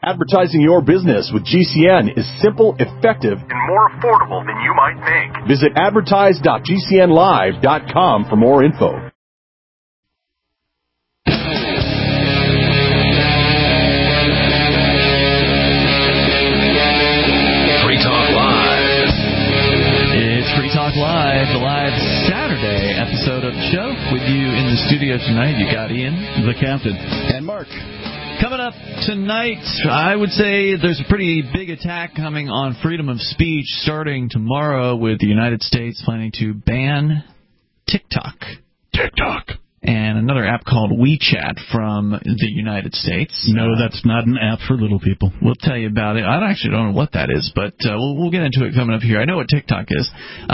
Advertising your business with GCN is simple, effective, and more affordable than you might think. Visit advertise.gcnlive.com for more info. Free Talk Live. It's Free Talk Live, the live Saturday episode of the show. With you in the studio tonight, you got Ian, the captain, and Mark. Coming up tonight, I would say there's a pretty big attack coming on freedom of speech starting tomorrow with the United States planning to ban TikTok. And another app called WeChat from the United States. No, that's not an app for little people. We'll tell you about it. I actually don't know what that is, but we'll get into it coming up here. I know what TikTok is.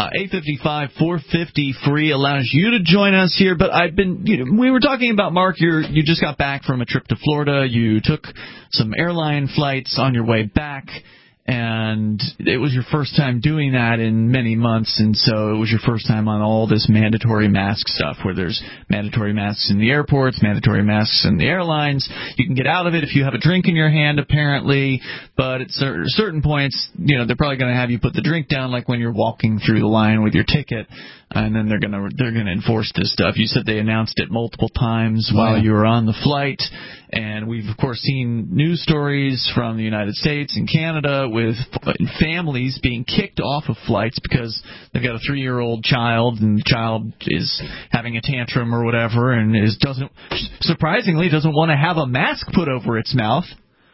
855-450 free allows you to join us here. But we were talking about, Mark, you just got back from a trip to Florida. You took some airline flights on your way back. And it was your first time doing that in many months, and so it was your first time on all this mandatory mask stuff, where there's mandatory masks in the airports, mandatory masks in the airlines. You can get out of it if you have a drink in your hand, apparently, but at certain points, they're probably going to have you put the drink down, like when you're walking through the line with your ticket, and then they're going to enforce this stuff. You said they announced it multiple times while you were on the flight. And we've, of course, seen news stories from the United States and Canada with families being kicked off of flights because they've got a 3-year-old child, and the child is having a tantrum or whatever, and surprisingly doesn't want to have a mask put over its mouth.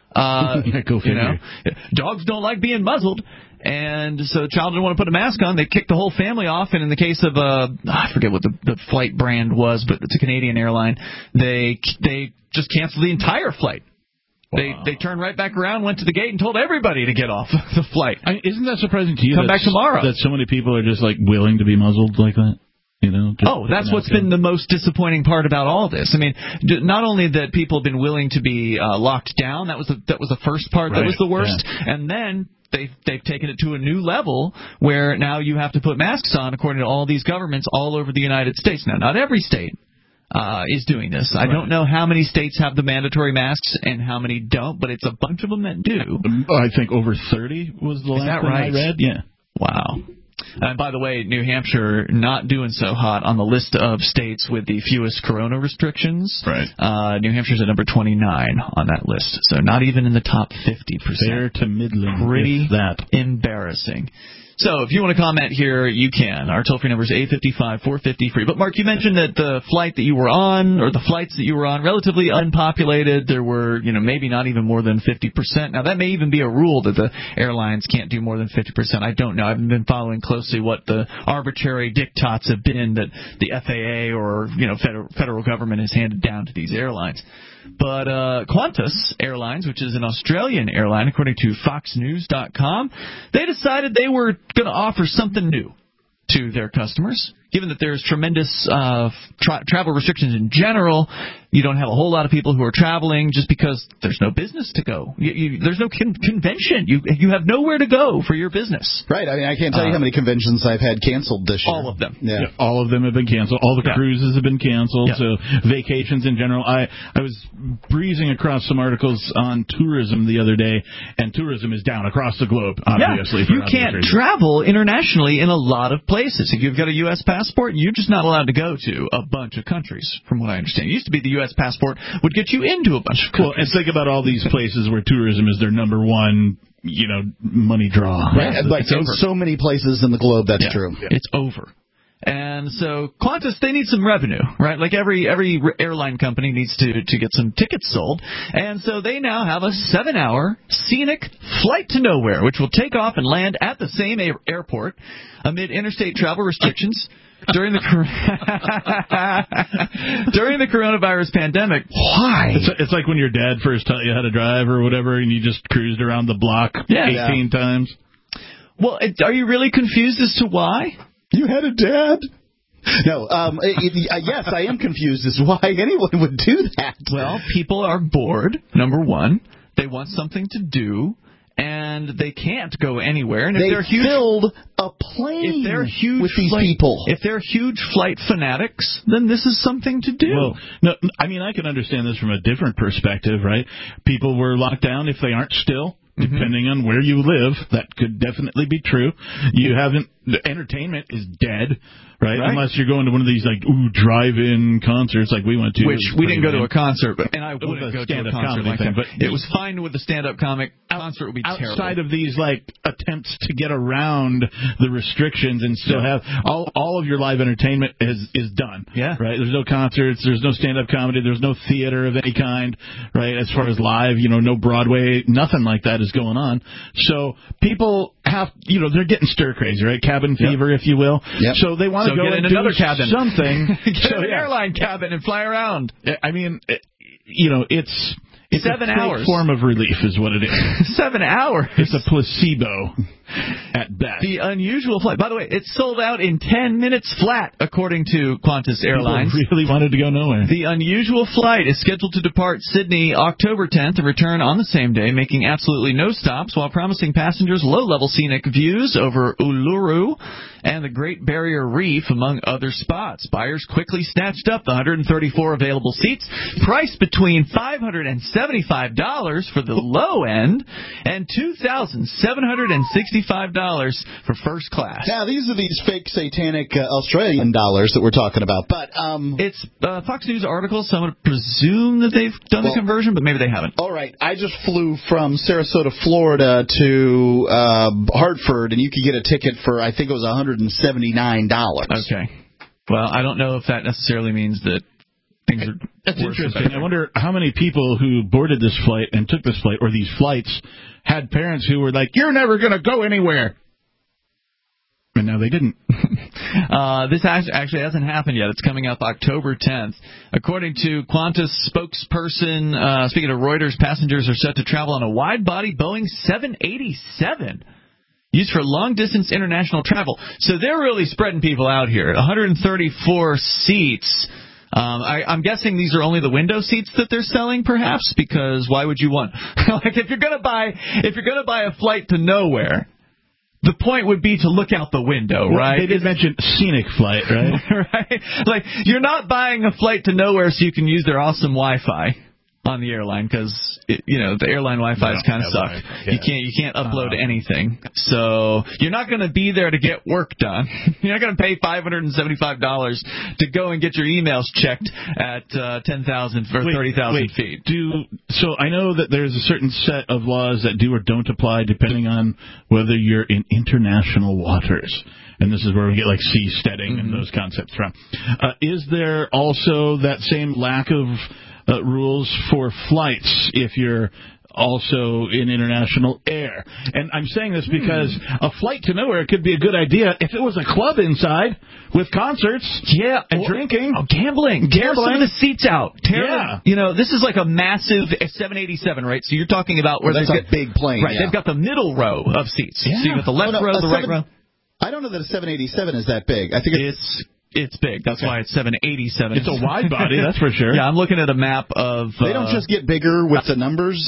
Go figure. Dogs don't like being muzzled. And so the child didn't want to put a mask on. They kicked the whole family off. And in the case of, I forget what the flight brand was, but it's a Canadian airline, they just canceled the entire flight. Wow. They turned right back around, went to the gate, and told everybody to get off the flight. Isn't that surprising to you? Come back tomorrow. That so many people are just willing to be muzzled like that? That's what's been the most disappointing part about all this. I mean, not only that people have been willing to be locked down, that was the first part that was the worst, and then they've taken it to a new level where now you have to put masks on according to all these governments all over the United States. Now, not every state is doing this. I don't know how many states have the mandatory masks and how many don't, but it's a bunch of them that do. I think over 30 was the last thing I read. Yeah. Wow. And by the way, New Hampshire not doing so hot on the list of states with the fewest corona restrictions. Right. New Hampshire's at number 29 on that list, so not even in the top 50%. Fair to middling. Pretty that. Embarrassing. So if you want to comment here, you can. Our toll-free number is 855-450-FREE. But, Mark, you mentioned that the flight that you were on, or the flights that you were on, relatively unpopulated. There were, maybe not even more than 50%. Now, that may even be a rule that the airlines can't do more than 50%. I don't know. I haven't been following closely what the arbitrary diktats have been that the FAA or, federal government has handed down to these airlines. But Qantas Airlines, which is an Australian airline, according to FoxNews.com, they decided they were going to offer something new to their customers. Given that there's tremendous travel restrictions in general, you don't have a whole lot of people who are traveling just because there's no business to go. There's no convention. You have nowhere to go for your business. Right. I mean, I can't tell you how many conventions I've had canceled this year. All of them. Yeah. All of them have been canceled. All the cruises have been canceled. Yeah. So vacations in general. I was breezing across some articles on tourism the other day, and tourism is down across the globe, obviously. Yeah. You can't travel internationally in a lot of places. If you've got a U.S. passport, you're just not allowed to go to a bunch of countries, from what I understand. It used to be the U.S. passport would get you into a bunch of countries. Well, and think about all these places where tourism is their number one, money draw. Right. In so many places in the globe, that's true. Yeah. It's over. And so Qantas, they need some revenue, right? Like every airline company needs to get some tickets sold. And so they now have a 7-hour scenic flight to nowhere, which will take off and land at the same airport amid interstate travel restrictions during the coronavirus pandemic. Why? It's like when your dad first taught you how to drive or whatever, and you just cruised around the block 18 times. Well, are you really confused as to why? You had a dad? No. Yes, I am confused as to why anyone would do that. Well, people are bored, number one. They want something to do. and they can't go anywhere. And if They they're huge, filled a plane if they're huge with these flight, people. If they're huge flight fanatics, then this is something to do. Well, no, I mean, I can understand this from a different perspective, right? People were locked down if they aren't still. Depending on where you live, that could definitely be true. You haven't. The entertainment is dead, right? Unless you're going to one of these drive-in concerts like we went to. Which we didn't go to a concert, and I wouldn't go to a concert like that. But it was fine with the stand-up comic. Concert would be terrible. Outside of these attempts to get around the restrictions and still have all of your live entertainment is done. Yeah. Right. There's no concerts. There's no stand-up comedy. There's no theater of any kind. Right. As far as live, no Broadway, nothing like that is going on. So people have, they're getting stir crazy, right? Cabin fever, if you will. Yep. So they want to go get in and another do cabin. something. Get in an airline cabin and fly around. I mean, it's 7 a hours. form of relief is what it is. 7 hours. It's a placebo at best. The unusual flight. By the way, it's sold out in 10 minutes flat, according to Qantas Airlines. People really wanted to go nowhere. The unusual flight is scheduled to depart Sydney October 10th and return on the same day, making absolutely no stops while promising passengers low-level scenic views over Uluru and the Great Barrier Reef, among other spots. Buyers quickly snatched up the 134 available seats, priced between $575 for the low end and $2,765 for first class. Now, these are these fake satanic Australian dollars that we're talking about, but it's Fox News article, so I'm going to presume that they've done the conversion, but maybe they haven't. All right, I just flew from Sarasota, Florida to Hartford, and you could get a ticket for, I think it was $179. Okay. Well, I don't know if that necessarily means that things are... That's interesting. I wonder how many people who boarded this flight and took this flight, or these flights, had parents who were like, "You're never going to go anywhere." And now they didn't. This actually hasn't happened yet. It's coming up October 10th. According to Qantas spokesperson, speaking of Reuters, passengers are set to travel on a wide-body Boeing 787. Used for long-distance international travel. So they're really spreading people out here. 134 seats. I'm guessing these are only the window seats that they're selling, perhaps, because why would you want? If you're gonna buy a flight to nowhere, the point would be to look out the window, right? They did mention scenic flight, right? Right. Like, you're not buying a flight to nowhere so you can use their awesome Wi-Fi on the airline, because the airline Wi-Fi is kind of suck. Yeah. You can't upload anything, so you're not going to be there to get work done. You're not going to pay $575 to go and get your emails checked at 10,000 or 30,000 feet. So I know that there's a certain set of laws that do or don't apply depending on whether you're in international waters. And this is where we get like seasteading and those concepts from. Is there also that same lack of rules for flights if you're also in international air? And I'm saying this because a flight to nowhere could be a good idea if it was a club inside with concerts, and drinking, gambling. Tear some of the seats out. This is like a massive 787, right? So you're talking about where that's a big plane, right? Yeah. They've got the middle row of seats. Yeah. So you got the left row, the right row. I don't know that a 787 is that big. I think it's big. That's why it's 787. It's a wide body, that's for sure. Yeah, I'm looking at a map of... They don't just get bigger with the numbers.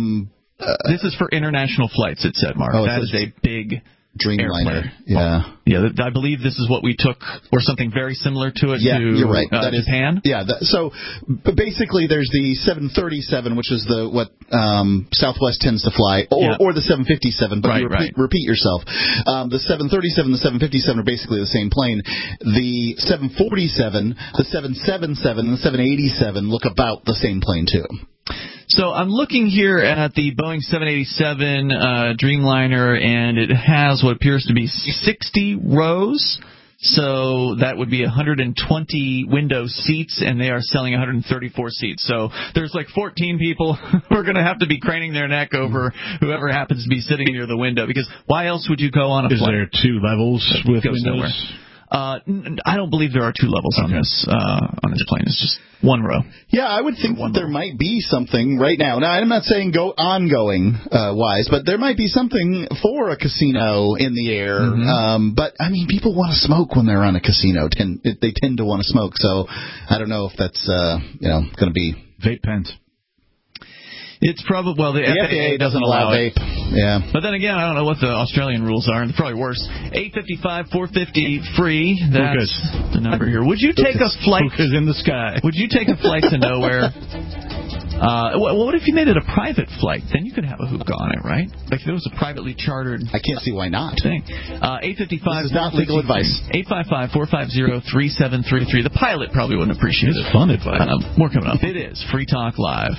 This is for international flights, it said, Mark. That is a big Dreamliner. Yeah. Yeah, I believe this is what we took, or something very similar to it, to you're right. That Japan. So basically there's the 737, which is what Southwest tends to fly, or the 757, but repeat yourself. The 737 and the 757 are basically the same plane. The 747, the 777, and the 787 look about the same plane, too. So I'm looking here at the Boeing 787 Dreamliner, and it has what appears to be 60 rows. So that would be 120 window seats, and they are selling 134 seats. So there's like 14 people who are going to have to be craning their neck over whoever happens to be sitting near the window, because why else would you go on a flight? Is there two levels with windows? Nowhere. I don't believe there are two levels on this plane. It's just one row. Yeah, I would think that there might be something right now. Now, I'm not saying go ongoing wise, but there might be something for a casino in the air. But I mean, people want to smoke when they're on a casino. They tend to want to smoke. So I don't know if that's going to be vape pens. It's probably the FAA doesn't allow vape. Yeah. But then again, I don't know what the Australian rules are, and they're probably worse. 855-450 free. That's the number here. Would you take a flight? Hookahs in the sky. Would you take a flight to nowhere? What if you made it a private flight? Then you could have a hookah on it, right? Like if it was a privately chartered. I can't see why not. Thing. 855. This is not legal advice. 855-450-3733. The pilot probably wouldn't appreciate it. It's fun advice. More coming up. It is Free Talk Live.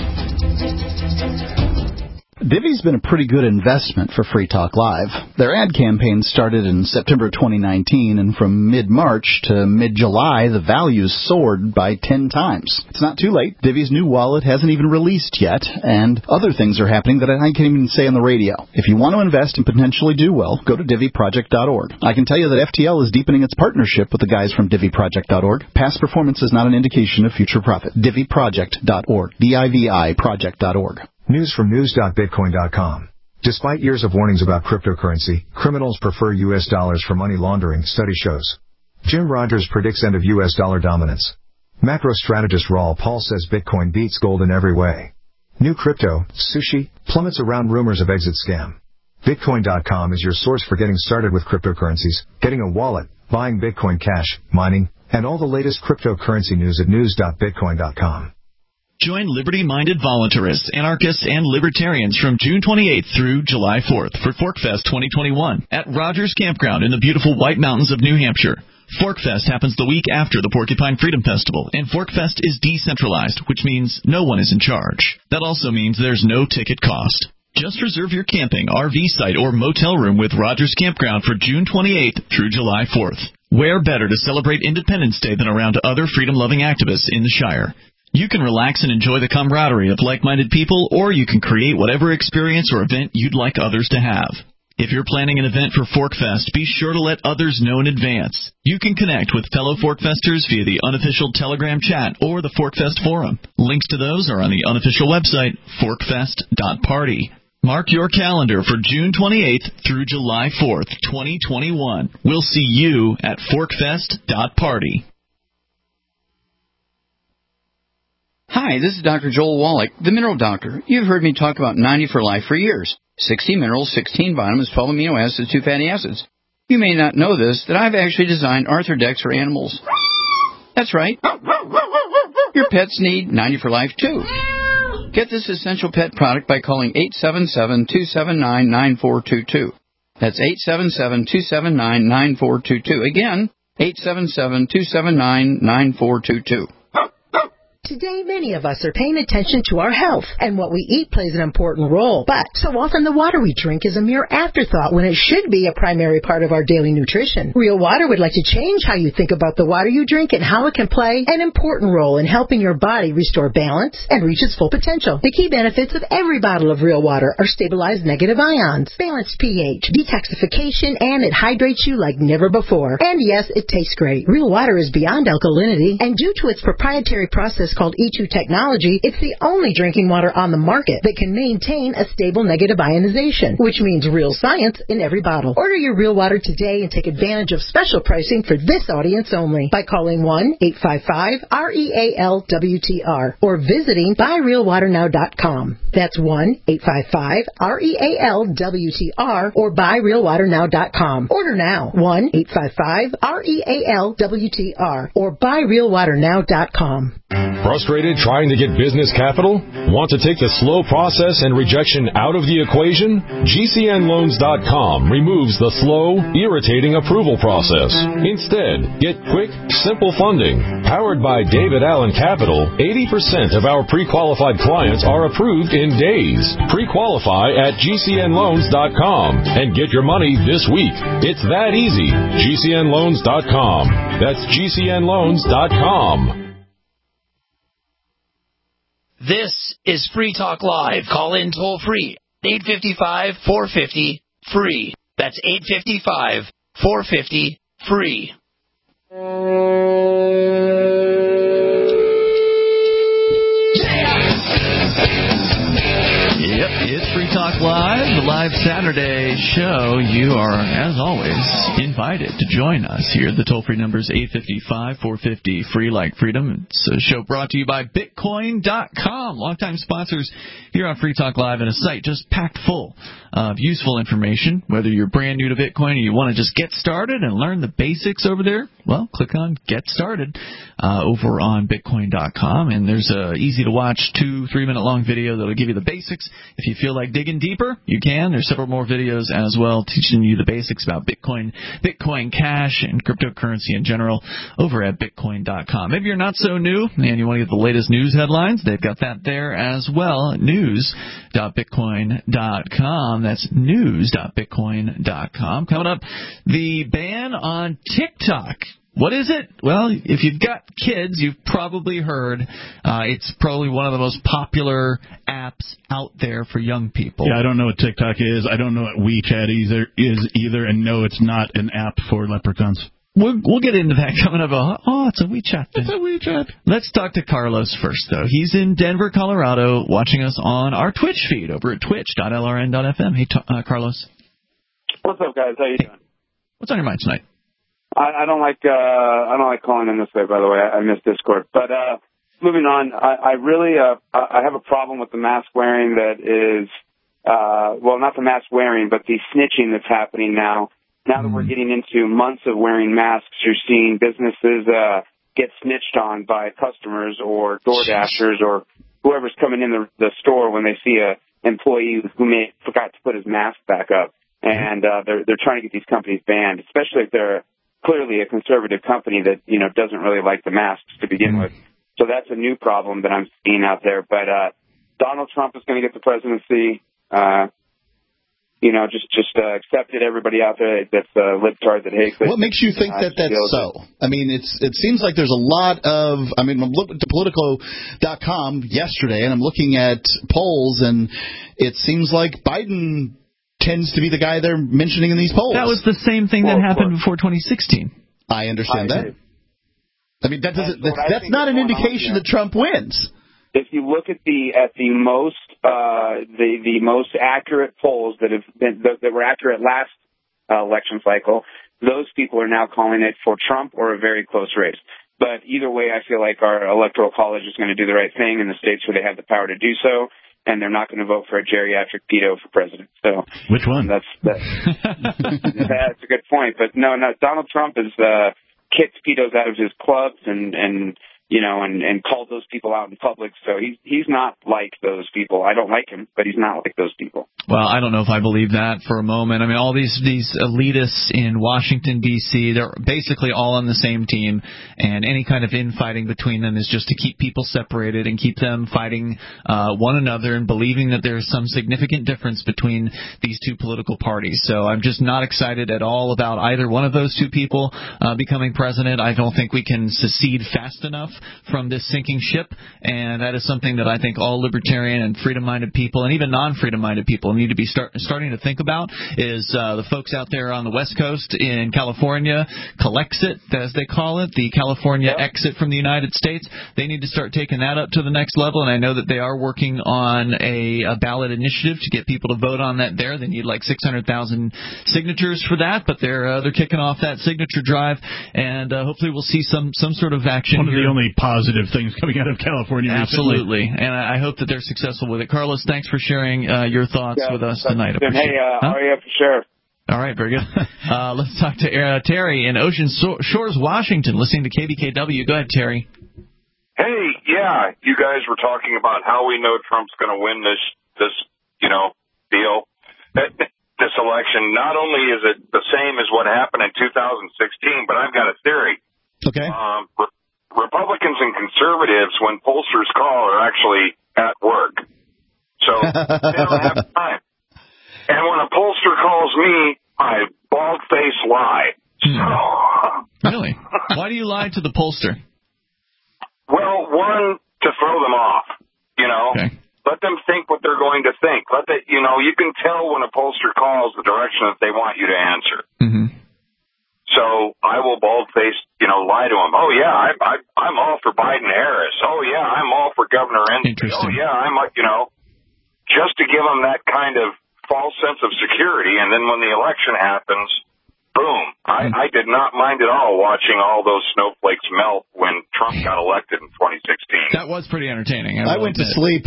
Divvy's been a pretty good investment for Free Talk Live. Their ad campaign started in September 2019, and from mid-March to mid-July, the values soared by 10 times. It's not too late. Divvy's new wallet hasn't even released yet, and other things are happening that I can't even say on the radio. If you want to invest and potentially do well, go to DivvyProject.org. I can tell you that FTL is deepening its partnership with the guys from DivvyProject.org. Past performance is not an indication of future profit. DivvyProject.org. D-I-V-I Project.org. News from news.bitcoin.com. Despite years of warnings about cryptocurrency, criminals prefer U.S. dollars for money laundering, study shows. Jim Rogers predicts end of U.S. dollar dominance. Macro strategist Raul Paul says Bitcoin beats gold in every way. New crypto, sushi, plummets around rumors of exit scam. Bitcoin.com is your source for getting started with cryptocurrencies, getting a wallet, buying Bitcoin Cash, mining, and all the latest cryptocurrency news at news.bitcoin.com. Join liberty-minded voluntarists, anarchists, and libertarians from June 28th through July 4th for ForkFest 2021 at Rogers Campground in the beautiful White Mountains of New Hampshire. ForkFest happens the week after the Porcupine Freedom Festival, and ForkFest is decentralized, which means no one is in charge. That also means there's no ticket cost. Just reserve your camping, RV site, or motel room with Rogers Campground for June 28th through July 4th. Where better to celebrate Independence Day than around other freedom-loving activists in the Shire? You can relax and enjoy the camaraderie of like-minded people, or you can create whatever experience or event you'd like others to have. If you're planning an event for ForkFest, be sure to let others know in advance. You can connect with fellow ForkFesters via the unofficial Telegram chat or the ForkFest forum. Links to those are on the unofficial website, forkfest.party. Mark your calendar for June 28th through July 4th, 2021. We'll see you at forkfest.party. Hi, this is Dr. Joel Wallach, the Mineral Doctor. You've heard me talk about 90 for Life for years. 60 minerals, 16 vitamins, 12 amino acids, 2 fatty acids. You may not know this, that I've actually designed Arthrodex for animals. That's right. Your pets need 90 for Life, too. Get this essential pet product by calling 877-279-9422. That's 877-279-9422. Again, 877-279-9422. Today, many of us are paying attention to our health, and what we eat plays an important role. But so often the water we drink is a mere afterthought when it should be a primary part of our daily nutrition. Real Water would like to change how you think about the water you drink and how it can play an important role in helping your body restore balance and reach its full potential. The key benefits of every bottle of Real Water are stabilized negative ions, balanced pH, detoxification, and it hydrates you like never before. And yes, it tastes great. Real Water is beyond alkalinity, and due to its proprietary process called E2 technology, it's the only drinking water on the market that can maintain a stable negative ionization, which means real science in every bottle. Order your Real Water today and take advantage of special pricing for this audience only by calling 1-855-REAL-WTR or visiting buyrealwaternow.com. That's 1-855-REAL-WTR or buyrealwaternow.com. Order now. 1-855-REAL-WTR or buyrealwaternow.com. Frustrated trying to get business capital? Want to take the slow process and rejection out of the equation? GCNloans.com removes the slow, irritating approval process. Instead, get quick, simple funding. Powered by David Allen Capital, 80% of our pre-qualified clients are approved in days. Pre-qualify at GCNloans.com and get your money this week. It's that easy. GCNloans.com. That's GCNloans.com. This is Free Talk Live. Call in toll free. 855-450-FREE. That's 855-450-FREE. Yep, it's Free Talk Live, the live Saturday show. You are, as always, invited to join us here. The toll-free number is 855-450-FREE like freedom. It's a show brought to you by Bitcoin.com, longtime sponsors here on Free Talk Live, and a site just packed full of useful information. Whether you're brand new to Bitcoin and you want to just get started and learn the basics over there, well, click on Get Started over on Bitcoin.com, and there's a easy-to-watch 2-3-minute long video that'll give you the basics. If you feel like digging deeper, you can. There's several more videos as well teaching you the basics about Bitcoin, Bitcoin Cash, and cryptocurrency in general over at Bitcoin.com. Maybe you're not so new and you want to get the latest news headlines. They've got that there as well, news.bitcoin.com. That's news.bitcoin.com. Coming up, the ban on TikTok. What is it? Well, if you've got kids, you've probably heard it's probably one of the most popular apps out there for young people. Yeah, I don't know what TikTok is. I don't know what WeChat is either, and no, it's not an app for leprechauns. We'll get into that coming up. Oh, it's a WeChat thing. It's a WeChat. Let's talk to Carlos first, though. He's in Denver, Colorado, watching us on our Twitch feed over at twitch.lrn.fm. Hey, Carlos. What's up, guys? How you doing? What's on your mind tonight? I don't like calling in this way, by the way. I miss Discord. But moving on, I really I have a problem with the mask wearing that is well, not the mask wearing, but the snitching that's happening now. Now that we're getting into months of wearing masks, you're seeing businesses get snitched on by customers or door dashers or whoever's coming in the store when they see a employee who may forgot to put his mask back up, and they're trying to get these companies banned, especially if they're clearly a conservative company that doesn't really like the masks to begin with. So that's a new problem that I'm seeing out there. But Donald Trump is going to get the presidency. Just accept it. Everybody out there that's a libtard that hates it. What makes you think that that's so? I mean, it seems like there's a lot of. I mean, I'm looking at Politico.com yesterday, and I'm looking at polls, and it seems like Biden tends to be the guy they're mentioning in these polls. That was the same thing that happened before 2016. I understand that. I mean, that's not an indication that Trump wins. If you look at the most accurate polls that were accurate last election cycle, those people are now calling it for Trump or a very close race. But either way, I feel like our electoral college is going to do the right thing in the states where they have the power to do so, and they're not going to vote for a geriatric pedo for president. So which one? That's a good point. But no, Donald Trump has kicked pedos out of his clubs and called those people out in public. So he's not like those people. I don't like him, but he's not like those people. Well, I don't know if I believe that for a moment. I mean, all these elitists in Washington, D.C., they're basically all on the same team, and any kind of infighting between them is just to keep people separated and keep them fighting one another and believing that there's some significant difference between these two political parties. So I'm just not excited at all about either one of those two people becoming president. I don't think we can secede fast enough from this sinking ship, and that is something that I think all libertarian and freedom-minded people, and even non-freedom-minded people, need to be starting to think about. Is the folks out there on the West Coast in California, Calexit, as they call it, the California exit from the United States, they need to start taking that up to the next level, and I know that they are working on a ballot initiative to get people to vote on that there. They need like 600,000 signatures for that, but they're kicking off that signature drive, and hopefully we'll see some sort of action. One of the only positive things coming out of California Absolutely, recently. And I hope that they're successful with it. Carlos, thanks for sharing your thoughts with us tonight. Hey, Aria, for sure. All right, very good. Let's talk to Terry in Ocean Shores, Washington, listening to KBKW. Go ahead, Terry. Hey, yeah, you guys were talking about how we know Trump's going to win this deal. This election, not only is it the same as what happened in 2016, but I've got a theory. Okay. Republicans and conservatives, when pollsters call, are actually at work. So they don't have time. And when a pollster calls me, I bald-face lie. Really? Why do you lie to the pollster? Well, one, to throw them off, Okay. Let them think what they're going to think. You can tell when a pollster calls the direction that they want you to answer. Mm-hmm. So I will bald-face, lie to them. Oh, yeah, I'm all for Biden-Harris. Oh, yeah, I'm all for Governor Inslee. Interesting. Oh, yeah, just to give them that kind of false sense of security. And then when the election happens, boom. I did not mind at all watching all those snowflakes melt when Trump got elected in 2016. That was pretty entertaining. I went to sleep.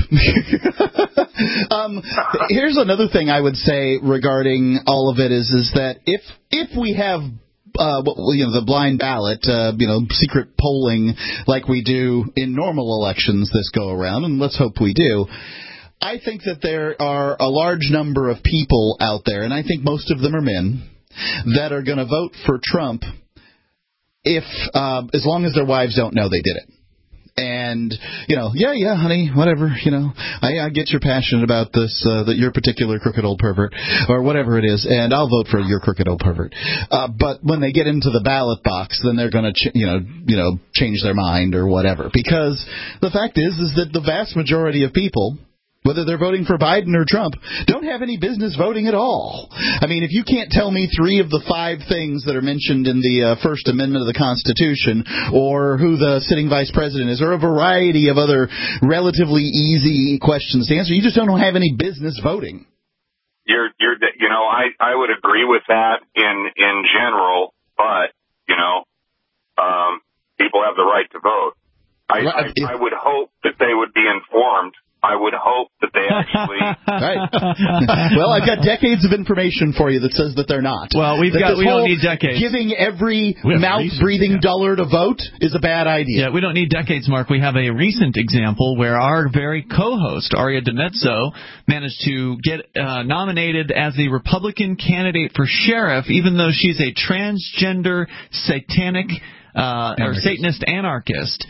Here's another thing I would say regarding all of it is that if we have the blind ballot, secret polling like we do in normal elections this go around, and let's hope we do, I think that there are a large number of people out there, and I think most of them are men, that are going to vote for Trump as long as their wives don't know they did it. And, yeah, honey, whatever, I get you're passionate about this, that your particular crooked old pervert, or whatever it is, and I'll vote for your crooked old pervert. But when they get into the ballot box, then they're going to, change their mind or whatever. Because the fact is that the vast majority of people, whether they're voting for Biden or Trump, don't have any business voting at all. I mean, if you can't tell me 3 of the 5 things that are mentioned in the First Amendment of the Constitution, or who the sitting vice president is, or a variety of other relatively easy questions to answer, you just don't have any business voting. I would agree with that in general, but, people have the right to vote. I would hope that they would be informed. I would hope that they actually... Right. Well, I've got decades of information for you that says that they're not. Well, we don't need decades. Giving every mouth-breathing dullard a vote is a bad idea. Yeah, we don't need decades, Mark. We have a recent example where our very co-host, Aria DiMezzo, managed to get nominated as the Republican candidate for sheriff, even though she's a transgender, satanic, or Satanist anarchist.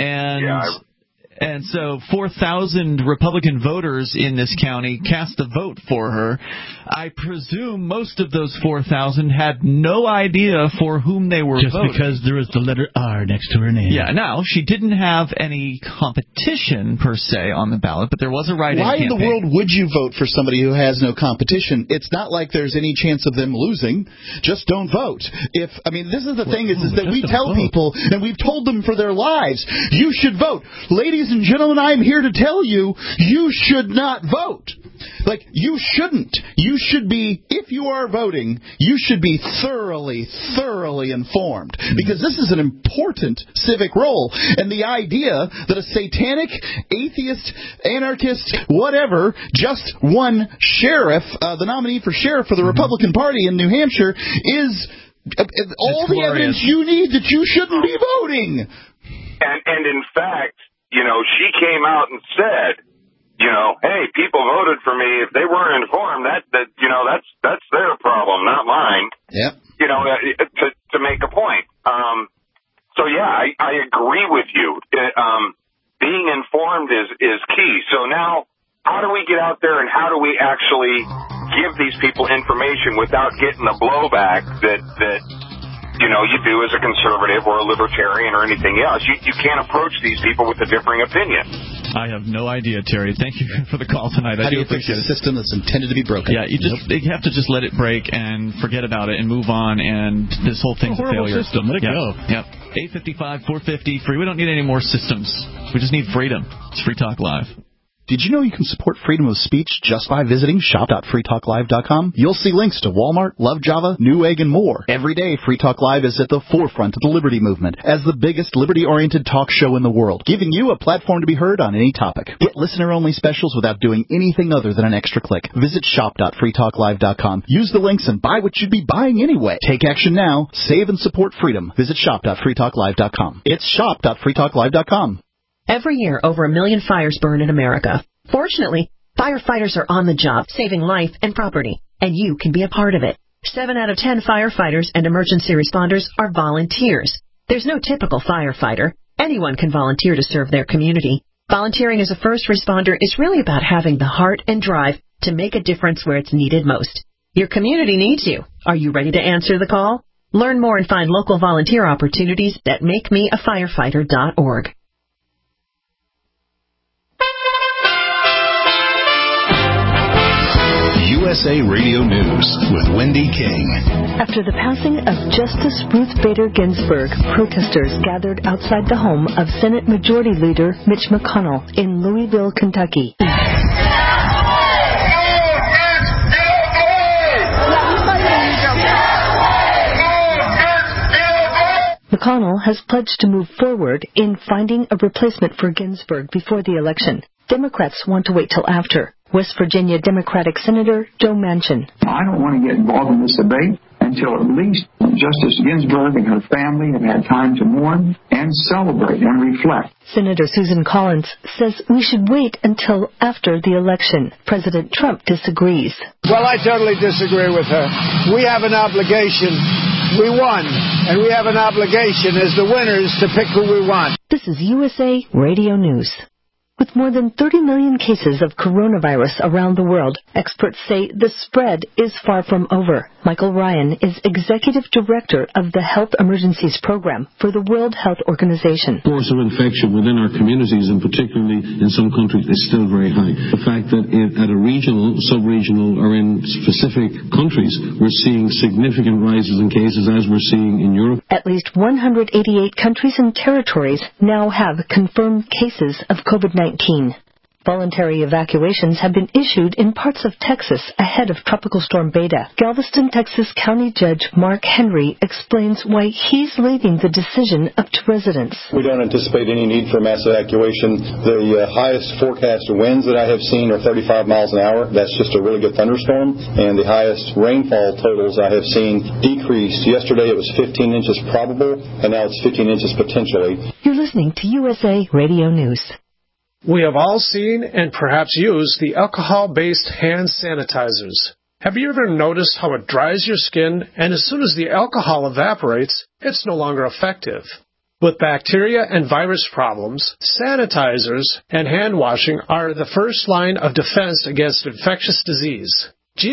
And so 4,000 Republican voters in this county cast a vote for her. I presume most of those 4,000 had no idea for whom they were voting. Just because there was the letter R next to her name. Yeah, now, she didn't have any competition, per se, on the ballot, but there was a write-in campaign. Why in the world would you vote for somebody who has no competition? It's not like there's any chance of them losing. Just don't vote. This is the thing, is that we tell people, and we've told them for their lives, you should vote. Ladies and gentlemen, I'm here to tell you, you should not vote. You shouldn't. You should be, if you are voting, you should be thoroughly informed. Because this is an important civic role. And the idea that a satanic, atheist, anarchist, whatever, just one sheriff, the nominee for sheriff for the Republican Party in New Hampshire, is all the evidence you need that you shouldn't be voting. And in fact, she came out and said, hey, people voted for me. If they weren't informed, that's their problem, not mine. Yep. To make a point. I agree with you. Being informed is key. So now, how do we get out there and how do we actually give these people information without getting the blowback that you do as a conservative or a libertarian or anything else? You can't approach these people with a differing opinion. I have no idea, Terry. Thank you for the call tonight. I do appreciate it. A system that's intended to be broken. Yeah, you have to just let it break and forget about it and move on, and this whole thing's a failure. System. Let it go. Yep. 855-450 free. We don't need any more systems. We just need freedom. It's Free Talk Live. Did you know you can support freedom of speech just by visiting shop.freetalklive.com? You'll see links to Walmart, Love Java, Newegg, and more. Every day, Free Talk Live is at the forefront of the liberty movement as the biggest liberty-oriented talk show in the world, giving you a platform to be heard on any topic. Get listener-only specials without doing anything other than an extra click. Visit shop.freetalklive.com. Use the links and buy what you'd be buying anyway. Take action now. Save and support freedom. Visit shop.freetalklive.com. It's shop.freetalklive.com. Every year, over 1 million fires burn in America. Fortunately, firefighters are on the job, saving life and property, and you can be a part of it. 7 out of 10 firefighters and emergency responders are volunteers. There's no typical firefighter. Anyone can volunteer to serve their community. Volunteering as a first responder is really about having the heart and drive to make a difference where it's needed most. Your community needs you. Are you ready to answer the call? Learn more and find local volunteer opportunities at makemeafirefighter.org. USA Radio News with Wendy King. After the passing of Justice Ruth Bader Ginsburg, protesters gathered outside the home of Senate Majority Leader Mitch McConnell in Louisville, Kentucky. McConnell has pledged to move forward in finding a replacement for Ginsburg before the election. Democrats want to wait till after. West Virginia Democratic Senator Joe Manchin. I don't want to get involved in this debate until at least Justice Ginsburg and her family have had time to mourn and celebrate and reflect. Senator Susan Collins says we should wait until after the election. President Trump disagrees. Well, I totally disagree with her. We have an obligation. We won, and we have an obligation as the winners to pick who we want. This is USA Radio News. With more than 30 million cases of coronavirus around the world, experts say the spread is far from over. Michael Ryan is Executive Director of the Health Emergencies Program for the World Health Organization. The force of infection within our communities, and particularly in some countries, is still very high. The fact that at a regional, sub-regional, or in specific countries, we're seeing significant rises in cases, as we're seeing in Europe. At least 188 countries and territories now have confirmed cases of COVID-19. Voluntary evacuations have been issued in parts of Texas ahead of Tropical Storm Beta. Galveston, Texas County Judge Mark Henry explains why he's leaving the decision up to residents. We don't anticipate any need for mass evacuation. The highest forecast winds that I have seen are 35 miles an hour. That's just a really good thunderstorm. And the highest rainfall totals I have seen decreased. Yesterday it was 15 inches probable, and now it's 15 inches potentially. You're listening to USA Radio News. We have all seen and perhaps used the alcohol-based hand sanitizers. Have you ever noticed how it dries your skin, and as soon as the alcohol evaporates, it's no longer effective? With bacteria and virus problems, sanitizers and hand washing are the first line of defense against infectious disease.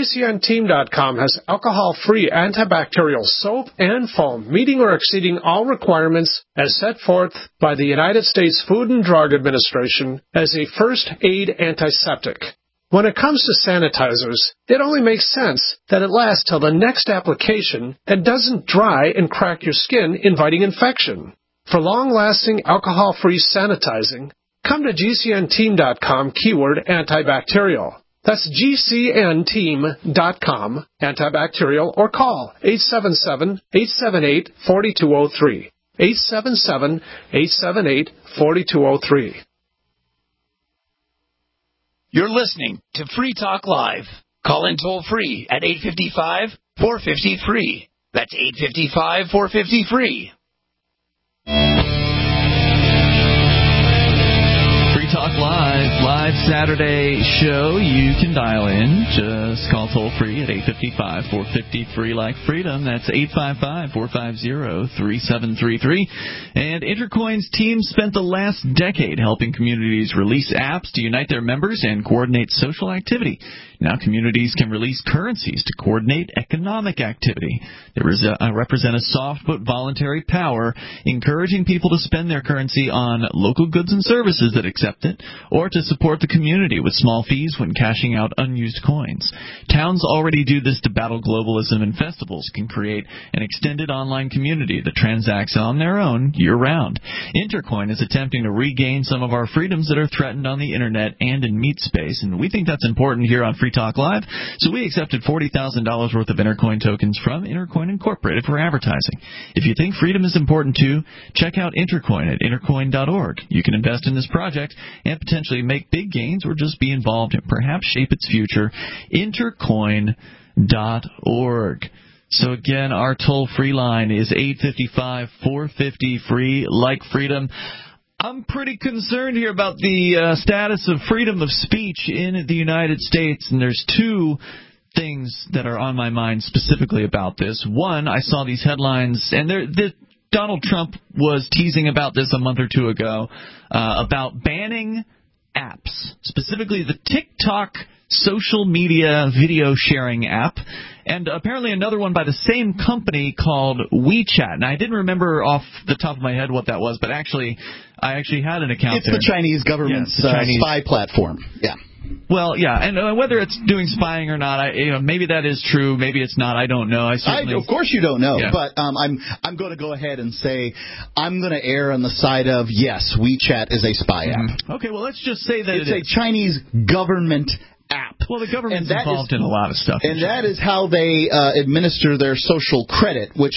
GCNteam.com has alcohol-free antibacterial soap and foam, meeting or exceeding all requirements as set forth by the United States Food and Drug Administration as a first aid antiseptic. When it comes to sanitizers, it only makes sense that it lasts till the next application and doesn't dry and crack your skin, inviting infection. For long-lasting alcohol-free sanitizing, come to GCNteam.com keyword antibacterial. That's GCNteam.com, antibacterial, or call 877-878-4203. 877-878-4203. You're listening to Free Talk Live. Call in toll free at 855-450-FREE. That's 855-450-FREE. Talk live Saturday show. You can dial in. Just call toll free at 855-450-FREE like freedom. That's 855-450-3733. And Intercoin's team spent the last decade helping communities release apps to unite their members and coordinate social activity. Now communities can release currencies to coordinate economic activity. They represent a soft but voluntary power, encouraging people to spend their currency on local goods and services that accept it, or to support the community with small fees when cashing out unused coins. Towns already do this to battle globalism, and festivals can create an extended online community that transacts on their own year-round. Intercoin is attempting to regain some of our freedoms that are threatened on the Internet and in meat space, and we think that's important here on Free Talk Live, so we accepted $40,000 worth of Intercoin tokens from Intercoin Incorporated for advertising. If you think freedom is important too, check out Intercoin at intercoin.org. You can invest in this project and potentially make big gains or just be involved and perhaps shape its future. Intercoin.org. So again, our toll-free line is 855-450-FREE, like freedom. I'm pretty concerned here about the status of freedom of speech in the United States, and there's two things that are on my mind specifically about this. One, I saw these headlines, and Donald Trump was teasing about this a month or two ago, about banning apps, specifically the TikTok social media video sharing app, and apparently another one by the same company called WeChat. And I didn't remember off the top of my head what that was, but I actually had an account there. It's the Chinese government's spy platform. Yeah. Well, yeah, and whether it's doing spying or not, maybe that is true, maybe it's not. I don't know. Of course you don't know, but I'm going to go ahead and say I'm going to err on the side of yes, WeChat is a spy app. Okay, well, let's just say that it's a Chinese government app. Well, the government's involved in a lot of stuff. And that is how they administer their social credit, which is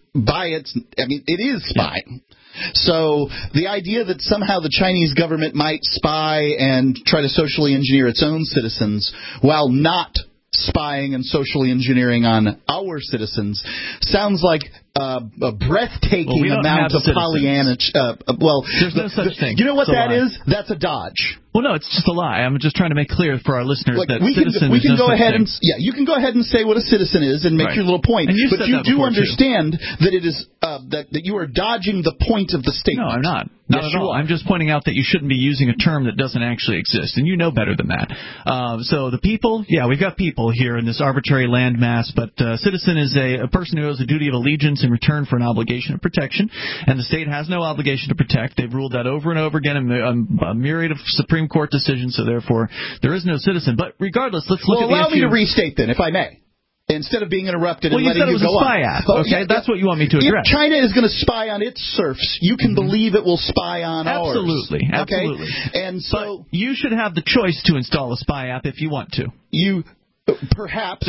it is spying. So the idea that somehow the Chinese government might spy and try to socially engineer its own citizens while not spying and socially engineering on our citizens sounds like a breathtaking amount of Pollyanna. There's no such thing. You know what that is? That's a dodge. Well, no, it's just a lie. I'm just trying to make clear for our listeners that citizen we can is go no ahead thing. you can go ahead and say what a citizen is and make your little point. But you do understand that it is that you are dodging the point of the statement. No, I'm not. Not at all. I'm just pointing out that you shouldn't be using a term that doesn't actually exist, and you know better than that. So the people, we've got people here in this arbitrary landmass, but citizen is a person who owes a duty of allegiance in return for an obligation of protection, and the state has no obligation to protect. They've ruled that over and over again in a myriad of Supreme Court decisions, so therefore there is no citizen. But regardless, let's look at the issue. Allow me to restate then, if I may. Instead of being interrupted and letting you go on. Well, you said it was a spy app. Okay, that's what you want me to address. If China is going to spy on its serfs, you can believe it will spy on ours. Absolutely. And so you should have the choice to install a spy app if you want to. You perhaps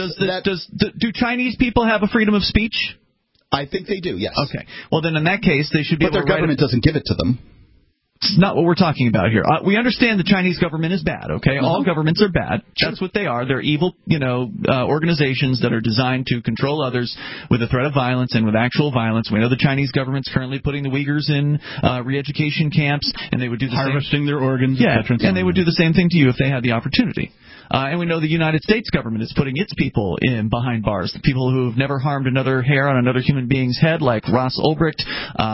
do Chinese people have a freedom of speech? I think they do. Yes. Okay. Well, then in that case, they should be. But their government doesn't give it to them. It's not what we're talking about here. We understand the Chinese government is bad, okay? All governments are bad. That's what they are. They're evil, organizations that are designed to control others with a threat of violence and with actual violence. We know the Chinese government's currently putting the Uyghurs in re-education camps, and they would do the harvesting their organs, and they would do the same thing to you if they had the opportunity. And we know the United States government is putting its people in behind bars, the people who have never harmed another hair on another human being's head, like Ross Ulbricht,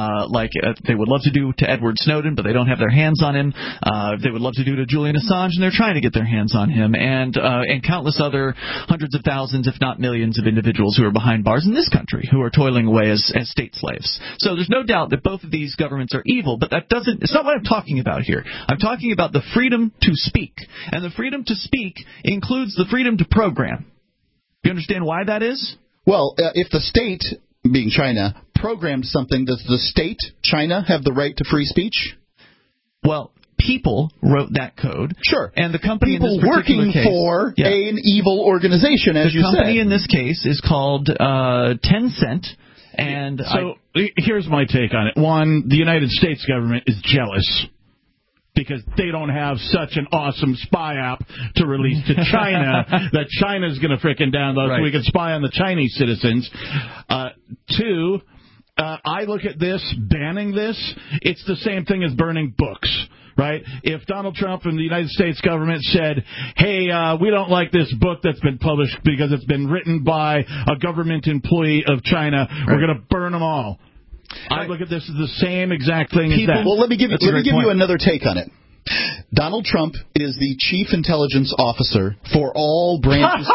they would love to do to Edward Snowden, but they don't have their hands on him. They would love to do to Julian Assange, and they're trying to get their hands on him, and countless other hundreds of thousands, if not millions, of individuals who are behind bars in this country who are toiling away as state slaves. So there's no doubt that both of these governments are evil, but it's not what I'm talking about here. I'm talking about the freedom to speak, and the freedom to speak includes the freedom to program. You understand why that is? Well, if the state, being China, programmed something, does the state, China, have the right to free speech? Well, people wrote that code. Sure. And the company people in this particular working case, for an evil organization, as you said. The company in this case is called Tencent. And here's my take on it. One, the United States government is jealous because they don't have such an awesome spy app to release to China that China's going to frickin' download so we can spy on the Chinese citizens. Two, I look at this, banning this, it's the same thing as burning books, right? If Donald Trump and the United States government said, hey, we don't like this book that's been published because it's been written by a government employee of China, we're going to burn them all. I look at this as the same exact thing as that. Well, let me give you another take on it. Donald Trump is the chief intelligence officer for all branches.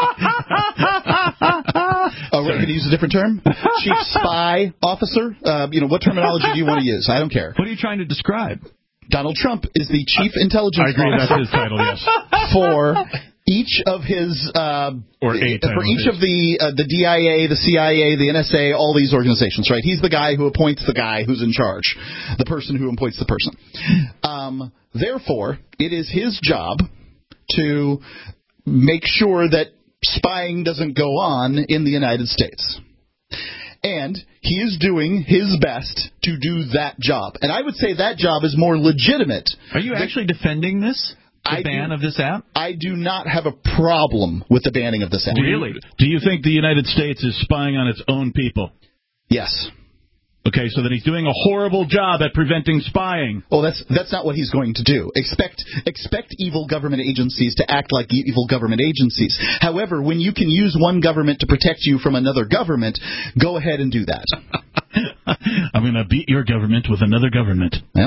We're going to use a different term? Chief spy officer? What terminology do you want to use? I don't care. What are you trying to describe? Donald Trump is the chief intelligence officer. I agree, that's his title, yes. For each of his for each of the DIA, the CIA, the NSA, all these organizations, right? He's the guy who appoints the guy who's in charge, the person who appoints the person. Therefore, it is his job to make sure that spying doesn't go on in the United States. And he is doing his best to do that job. And I would say that job is more legitimate. Are you actually defending this? The ban of this app? I do not have a problem with the banning of this app. Really? Do you think the United States is spying on its own people? Yes. Okay, so then he's doing a horrible job at preventing spying. Oh, that's not what he's going to do. Expect evil government agencies to act like evil government agencies. However, when you can use one government to protect you from another government, go ahead and do that. I'm going to beat your government with another government. Yeah,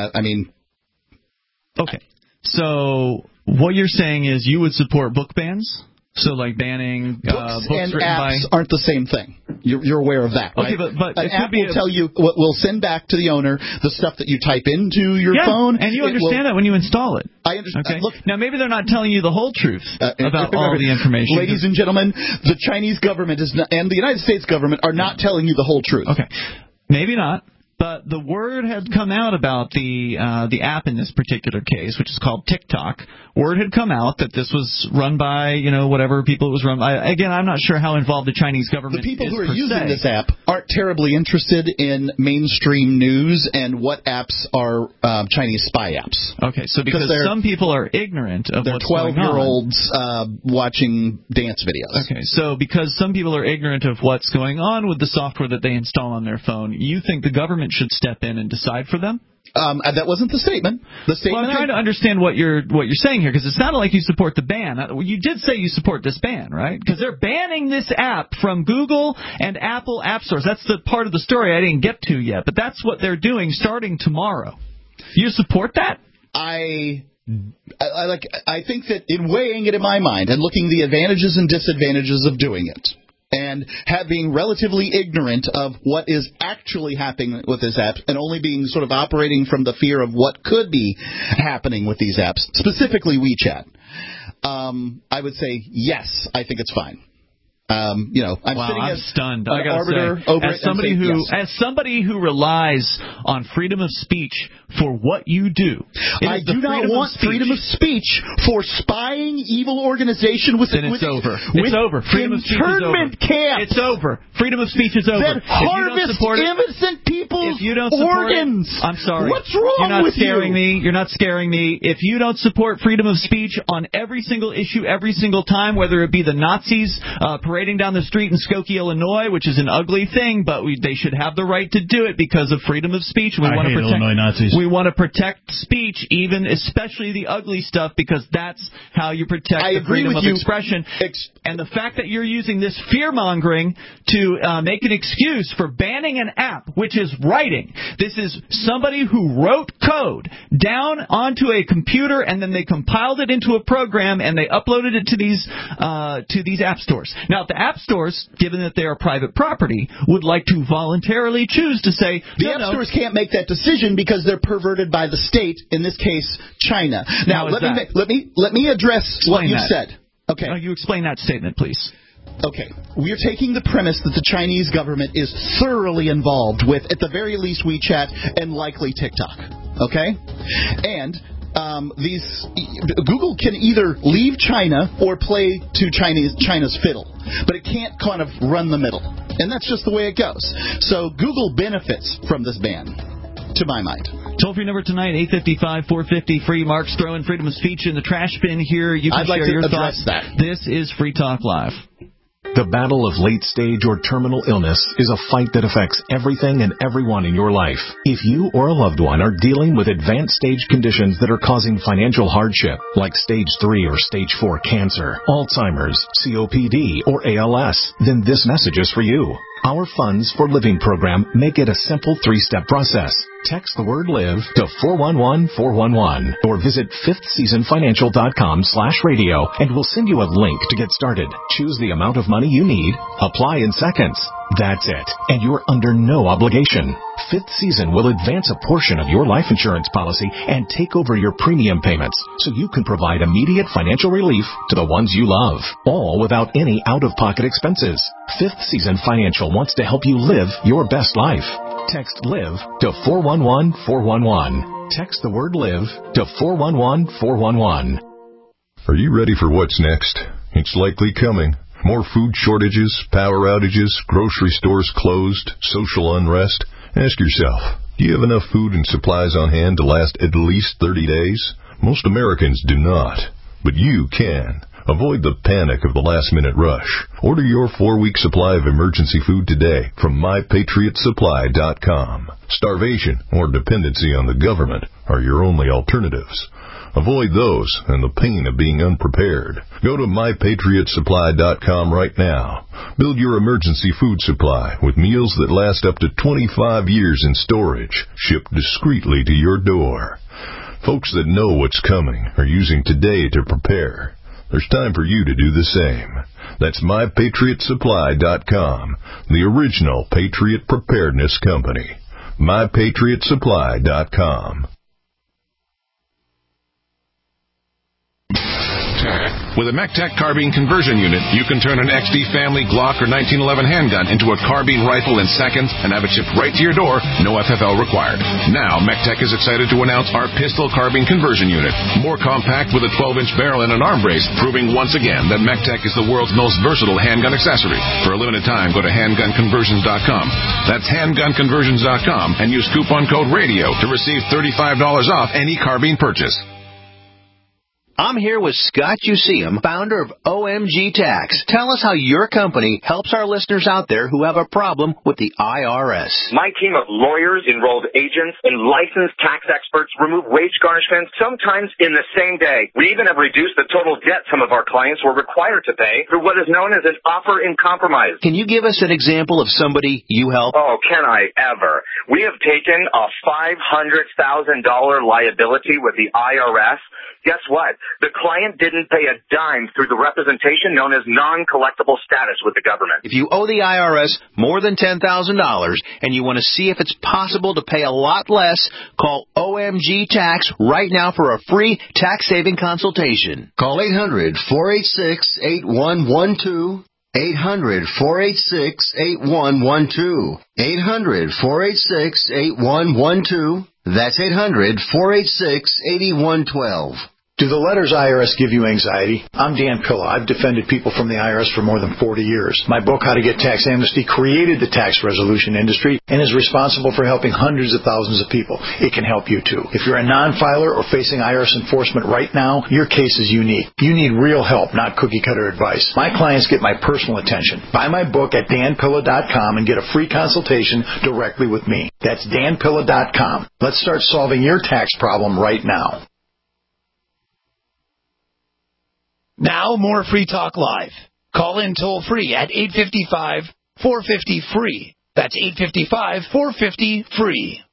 Okay. So what you're saying is you would support book bans? So like banning books and written apps aren't the same thing. You're aware of that, right? Okay, but an app will tell you what will send back to the owner the stuff that you type into your phone. And you understand that when you install it. I understand. Okay. Look, now maybe they're not telling you the whole truth about all the information. Ladies and gentlemen, the Chinese government and the United States government are not telling you the whole truth. Okay, maybe not. But the word had come out about the app in this particular case, which is called TikTok. Word had come out that this was run by, whatever people it was run by. Again, I'm not sure how involved the Chinese government is. The people who are using this app aren't terribly interested in mainstream news and what apps are Chinese spy apps. Okay, so because some people are ignorant of what's going on. They're 12-year-olds watching dance videos. Okay, so because some people are ignorant of what's going on with the software that they install on their phone, you think the government should step in and decide for them? That wasn't the statement. Well, I'm trying to understand what you're saying here, because it's not like you support the ban. You did say you support this ban, right? Because they're banning this app from Google and Apple app stores. That's the part of the story I didn't get to yet, but that's what they're doing starting tomorrow. You support that? I think that in weighing it in my mind and looking the advantages and disadvantages of doing it, and being relatively ignorant of what is actually happening with this app, and only being sort of operating from the fear of what could be happening with these apps, specifically WeChat, I would say yes, I think it's fine. I'm sitting as stunned. I gotta arbiter over as somebody who relies on freedom of speech for what you do. I do not want freedom of speech for spying evil organization with it's over. It's over. Freedom of speech is over. Internment camps. It's over. Freedom of speech is over. That harvest innocent people's organs. I'm sorry. What's wrong with you? You're not scaring me. If you don't support freedom of speech on every single issue, every single time, whether it be the Nazis parading down the street in Skokie, Illinois, which is an ugly thing, but they should have the right to do it because of freedom of speech. I hate Illinois Nazis. We want to protect speech, especially the ugly stuff, because that's how you protect the freedom of expression. And the fact that you're using this fear-mongering to make an excuse for banning an app, which is writing. This is somebody who wrote code down onto a computer, and then they compiled it into a program, and they uploaded it to these app stores. Now, if the app stores, given that they are private property, would like to voluntarily choose to say the app stores can't make that decision because they're perverted by the state, in this case, China. Now, let me address what you said. Okay. No, you explain that statement, please. Okay. We are taking the premise that the Chinese government is thoroughly involved with, at the very least, WeChat and likely TikTok. Okay? And Google can either leave China or play to China's fiddle, but it can't kind of run the middle. And that's just the way it goes. So Google benefits from this ban, to my mind. Toll-free number tonight, 855-450-FREE. Mark's throwing freedom of speech in the trash bin here. You can share your thoughts. This is Free Talk Live. The battle of late-stage or terminal illness is a fight that affects everything and everyone in your life. If you or a loved one are dealing with advanced stage conditions that are causing financial hardship, like stage 3 or stage 4 cancer, Alzheimer's, COPD, or ALS, then this message is for you. Our Funds for Living program make it a simple 3-step process. Text the word LIVE to 411-411 or visit fifthseasonfinancial.com/radio and we'll send you a link to get started. Choose the amount of money you need. Apply in seconds. That's it. And you're under no obligation. Fifth Season will advance a portion of your life insurance policy and take over your premium payments so you can provide immediate financial relief to the ones you love, all without any out-of-pocket expenses. Fifth Season Financial wants to help you live your best life. Text LIVE to 411-411. Text the word LIVE to 411-411. Are you ready for what's next? It's likely coming. More food shortages, power outages, grocery stores closed, social unrest. Ask yourself, do you have enough food and supplies on hand to last at least 30 days? Most Americans do not, but you can. Avoid the panic of the last-minute rush. Order your 4-week supply of emergency food today from MyPatriotSupply.com. Starvation or dependency on the government are your only alternatives. Avoid those and the pain of being unprepared. Go to MyPatriotSupply.com right now. Build your emergency food supply with meals that last up to 25 years in storage, shipped discreetly to your door. Folks that know what's coming are using today to prepare. There's time for you to do the same. That's MyPatriotSupply.com, the original Patriot Preparedness Company. MyPatriotSupply.com. With a MECTEC carbine conversion unit, you can turn an XD family Glock or 1911 handgun into a carbine rifle in seconds and have it shipped right to your door, no FFL required. Now, MECTEC is excited to announce our pistol carbine conversion unit. More compact with a 12-inch barrel and an arm brace, proving once again that MECTEC is the world's most versatile handgun accessory. For a limited time, go to handgunconversions.com. That's handgunconversions.com and use coupon code RADIO to receive $35 off any carbine purchase. I'm here with Scott Useum, founder of OMG Tax. Tell us how your company helps our listeners out there who have a problem with the IRS. My team of lawyers, enrolled agents, and licensed tax experts remove wage garnishments sometimes in the same day. We even have reduced the total debt some of our clients were required to pay through what is known as an offer in compromise. Can you give us an example of somebody you help? Oh, can I ever? We have taken a $500,000 liability with the IRS. Guess what? The client didn't pay a dime through the representation known as non-collectible status with the government. If you owe the IRS more than $10,000 and you want to see if it's possible to pay a lot less, call OMG Tax right now for a free tax-saving consultation. Call 800-486-8112. 800-486-8112. 800-486-8112. That's 800-486-8112. Do the letters IRS give you anxiety? I'm Dan Pilla. I've defended people from the IRS for more than 40 years. My book, How to Get Tax Amnesty, created the tax resolution industry and is responsible for helping hundreds of thousands of people. It can help you, too. If you're a non-filer or facing IRS enforcement right now, your case is unique. You need real help, not cookie-cutter advice. My clients get my personal attention. Buy my book at danpilla.com and get a free consultation directly with me. That's danpilla.com. Let's start solving your tax problem right now. Now, more Free Talk Live. Call in toll-free at 855-450-FREE. That's 855-450-FREE.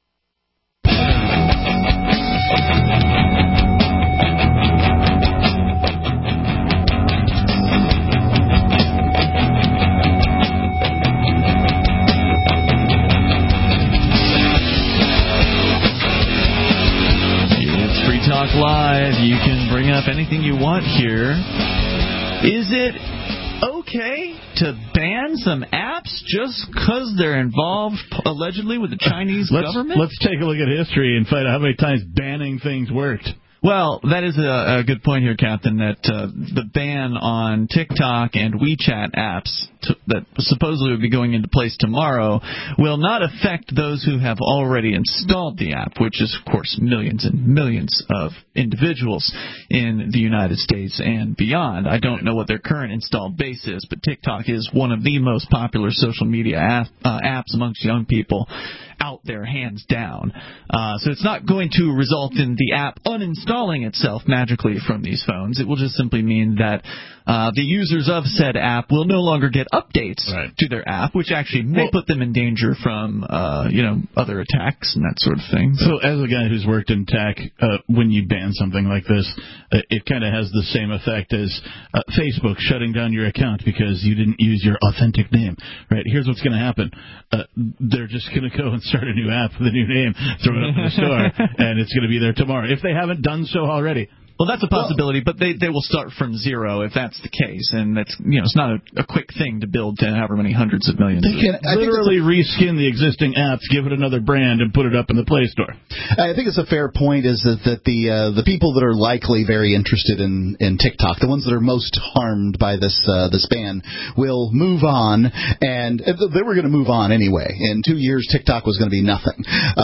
It's Free Talk Live. You can bring up anything you want here. Is it okay to ban some apps just because they're involved allegedly with the Chinese government? Let's take a look at history and find out how many times banning things worked. Well, that is a good point here, Captain, that the ban on TikTok and WeChat apps that supposedly will be going into place tomorrow will not affect those who have already installed the app, which is, of course, millions and millions of individuals in the United States and beyond. I don't know what their current installed base is, but TikTok is one of the most popular social media apps amongst young people out there, hands down. So it's not going to result in the app uninstalling itself magically from these phones. It will just simply mean that the users of said app will no longer get updates to their app, which actually may put them in danger from other attacks and that sort of thing. So as a guy who's worked in tech, when you ban something like this, it kind of has the same effect as Facebook shutting down your account because you didn't use your authentic name. Right? Here's what's going to happen. They're just going to go and start a new app with a new name, throw it up in the store, and it's going to be there tomorrow, if they haven't done so already. Well, that's a possibility, but they will start from zero if that's the case, and that's it's not a quick thing to build to however many hundreds of millions. They can literally reskin the existing apps, give it another brand, and put it up in the Play Store. I think it's a fair point is that the people that are likely very interested in TikTok, the ones that are most harmed by this ban, will move on, and they were going to move on anyway. In 2 years, TikTok was going to be nothing.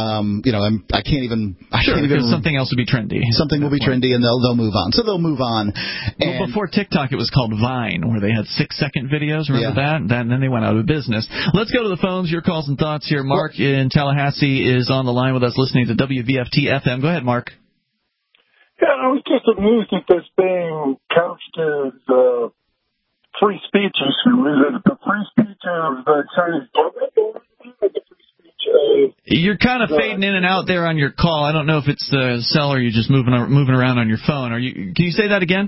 I can't even. Because something else will be trendy. Something will be trendy, and they'll move on. So they'll move on. Well, before TikTok, it was called Vine, where they had 6-second videos. Remember that? And then they went out of business. Let's go to the phones. Your calls and thoughts here. Mark in Tallahassee is on the line with us listening to WVFT FM. Go ahead, Mark. Yeah, I was just amused at this being couched as free speech issue. Is it the free speech of the Chinese government or the free speech of... You're kind of fading in and out there on your call. I don't know if it's the cell or you're just moving around on your phone. Can you say that again?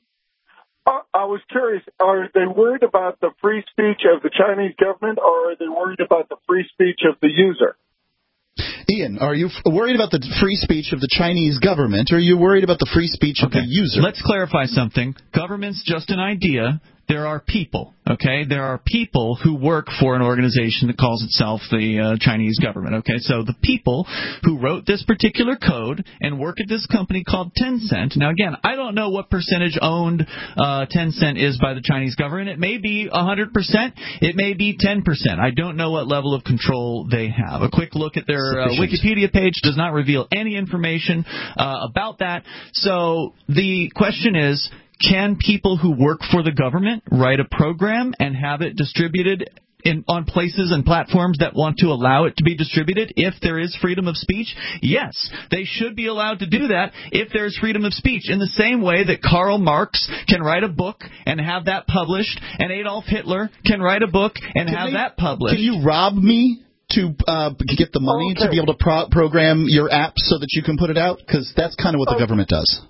I was curious, are they worried about the free speech of the Chinese government, or are they worried about the free speech of the user? Ian, are you worried about the free speech of the Chinese government, or are you worried about the free speech of the user? Let's clarify something. Government's just an idea. There are people, okay? There are people who work for an organization that calls itself the Chinese government, okay? So the people who wrote this particular code and work at this company called Tencent. Now, again, I don't know what percentage owned Tencent is by the Chinese government. It may be 100%. It may be 10%. I don't know what level of control they have. A quick look at their Wikipedia page does not reveal any information about that. So the question is, can people who work for the government write a program and have it distributed on places and platforms that want to allow it to be distributed if there is freedom of speech? Yes, they should be allowed to do that if there is freedom of speech, in the same way that Karl Marx can write a book and have that published, and Adolf Hitler can write a book and have that published. Can you rob me to get the money to be able to program your app so that you can put it out? Because that's kind of what the government does.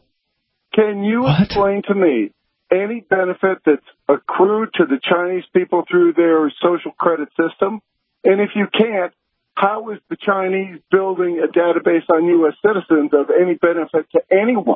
Can you explain to me any benefit that's accrued to the Chinese people through their social credit system? And if you can't, how is the Chinese building a database on U.S. citizens of any benefit to anyone?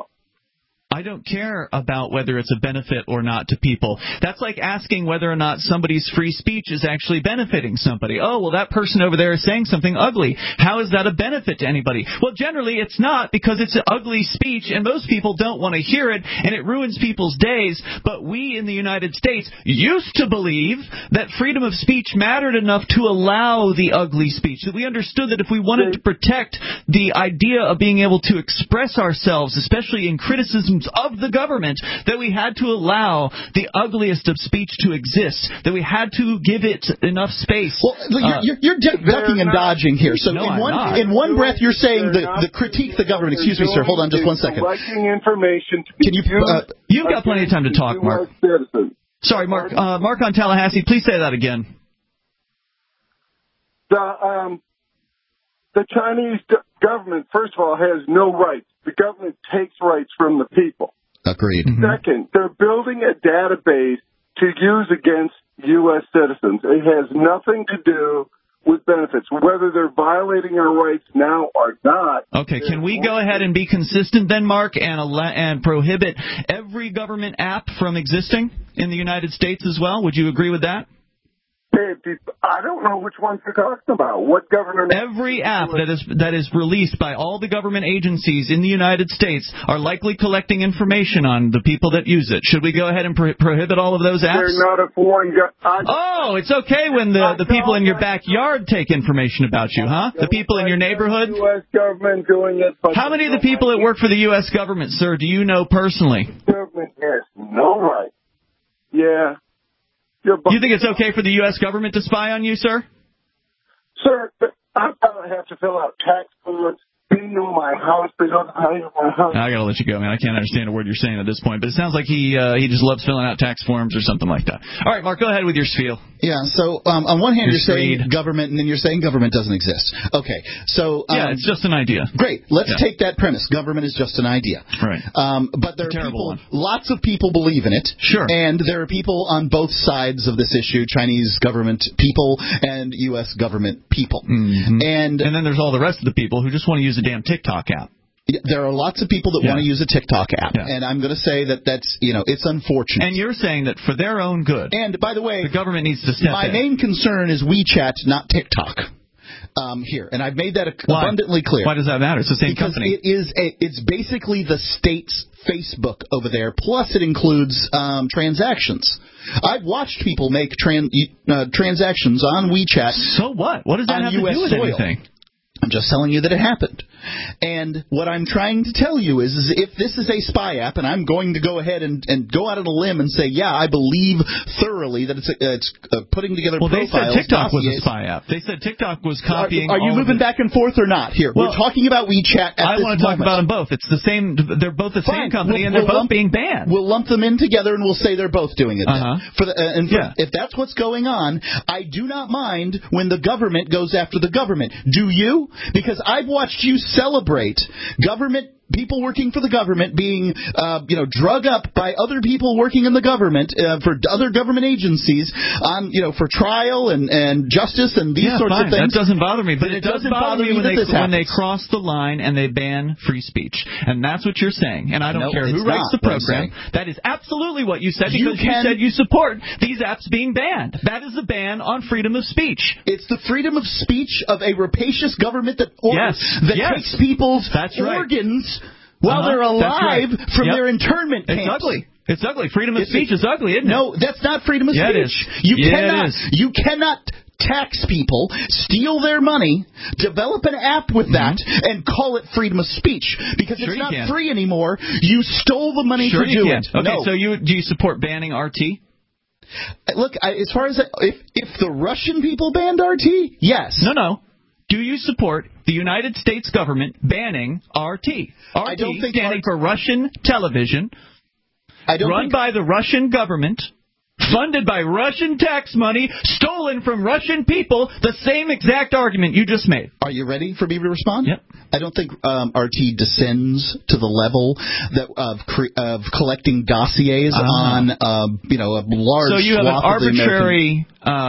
I don't care about whether it's a benefit or not to people. That's like asking whether or not somebody's free speech is actually benefiting somebody. Oh, well, that person over there is saying something ugly. How is that a benefit to anybody? Well, generally it's not, because it's an ugly speech and most people don't want to hear it and it ruins people's days. But we in the United States used to believe that freedom of speech mattered enough to allow the ugly speech, that we understood that if we wanted to protect the idea of being able to express ourselves, especially in criticisms of the government, that we had to allow the ugliest of speech to exist, that we had to give it enough space. Well, you're ducking and dodging here. So no, in one breath, you're saying the critique the government. Excuse me, sir. Hold on just one second. Information to Can you? You've got plenty of time to talk, Mark. Sorry, Mark. Mark on Tallahassee. Please say that again. The Chinese government, first of all, has no rights. The government takes rights from the people. Agreed. Second, they're building a database to use against U.S. citizens. It has nothing to do with benefits, whether they're violating our rights now or not. Okay, can we go ahead and be consistent then, Mark, and prohibit every government app from existing in the United States as well? Would you agree with that? I don't know which ones you're talking about. What government? Every app that is released by all the government agencies in the United States are likely collecting information on the people that use it. Should we go ahead and prohibit all of those apps? They're not a foreign Oh, it's okay when the people in your backyard take information about you, huh? The people in your neighborhood? U.S. government doing it. How many of the people that work for the U.S. government, sir, do you know personally? Government has no right. Yeah. You think it's okay for the U.S. government to spy on you, sir? Sir, I don't have to fill out tax forms. They know my house. They know how you my house. I got to let you go, man. I can't understand a word you're saying at this point. But it sounds like he just loves filling out tax forms or something like that. All right, Mark, go ahead with your spiel. Yeah, so on one hand, you're saying government, and then you're saying government doesn't exist. Okay, so... yeah, it's just an idea. Great. Let's take that premise. Government is just an idea. Right. But there are people, lots of people believe in it. Sure. And there are people on both sides of this issue, Chinese government people and U.S. government people. Mm-hmm. And then there's all the rest of the people who just want to use a damn TikTok app. There are lots of people that want to use a TikTok app, and I'm going to say that's it's unfortunate. And you're saying that for their own good. And by the way, the government needs to step in. My main concern is WeChat, not TikTok. Here, and I've made that abundantly clear. Why does that matter? It's the same company. It's basically the state's Facebook over there. Plus, it includes transactions. I've watched people make transactions on WeChat. So what? What does that have to do with anything? I'm just telling you that it happened. And what I'm trying to tell you is if this is a spy app, and I'm going to go ahead and go out on a limb and say, yeah, I believe thoroughly that it's putting together profiles. Well, they said TikTok was a spy app. They said TikTok was copying. Are you moving back and forth or not? Here, we're talking about WeChat. I want to talk about them both. It's the same. They're both the same company, and they're both being banned. We'll lump them in together, and we'll say they're both doing it. If that's what's going on, I do not mind when the government goes after the government. Do you? Because I've watched you celebrate government people working for the government being, drug up by other people working in the government for other government agencies on, for trial and justice and these sorts of things. That doesn't bother me, but it doesn't bother me when they cross the line and they ban free speech, and that's what you're saying. And I don't care who writes the program. That is absolutely what you said, because you said you support these apps being banned. That is the ban on freedom of speech. It's the freedom of speech of a rapacious government that takes people's organs while they're alive from their internment camps. It's ugly. It's ugly. Freedom of speech is ugly, isn't it? No, that's not freedom of speech. It is. You cannot tax people, steal their money, develop an app with that, and call it freedom of speech, because it's not free anymore. You stole the money to do it. Okay, so do you support banning RT? Look, as far as if the Russian people banned RT, yes. No. Do you support the United States government banning RT? I don't think standing for Russian television, run by the Russian government, funded by Russian tax money, stolen from Russian people, the same exact argument you just made. Are you ready for me to respond? Yep. I don't think RT descends to the level of collecting dossiers on a large. So you have an arbitrary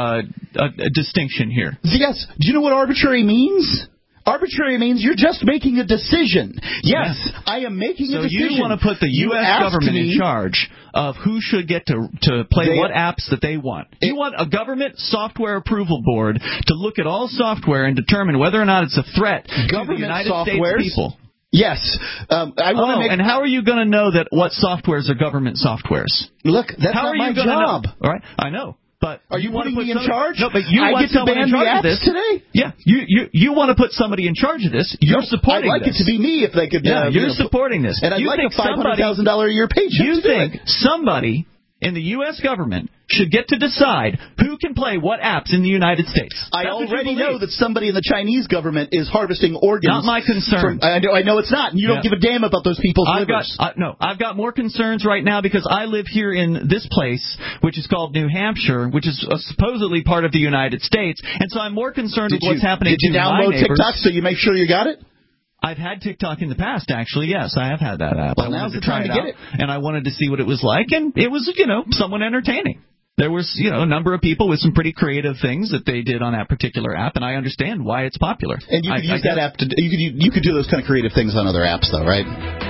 distinction here. Yes. Do you know what arbitrary means? Arbitrary means you're just making a decision. Yes, I am making a decision. So you want to put the U.S. government in charge of who should get to play what apps that they want. You want a government software approval board to look at all software and determine whether or not it's a threat to the United States people. Yes. And how are you going to know that what softwares are government softwares? Look, that's not my job. All right, I know. But are you putting me in charge? No, but you want get to ban the apps today? Yeah, you want to put somebody in charge of this. You're supporting this. I'd like it to be me if they could. You're supporting this. And I'd like a $500,000 a year paycheck. You think somebody in the U.S. government should get to decide who can play what apps in the United States? I already know that somebody in the Chinese government is harvesting organs. Not my concern. I know it's not, and you don't give a damn about those people's livers. I've got more concerns right now because I live here in this place, which is called New Hampshire, which is supposedly part of the United States, and so I'm more concerned with what's happening to my neighbors. Did you download TikTok so you make sure you got it? I've had TikTok in the past, actually. Yes, I have had that app. Well, now's the time to get it. And I wanted to see what it was like, and it was, somewhat entertaining. There was, a number of people with some pretty creative things that they did on that particular app, and I understand why it's popular. And you could use that app you could do those kind of creative things on other apps, though, right?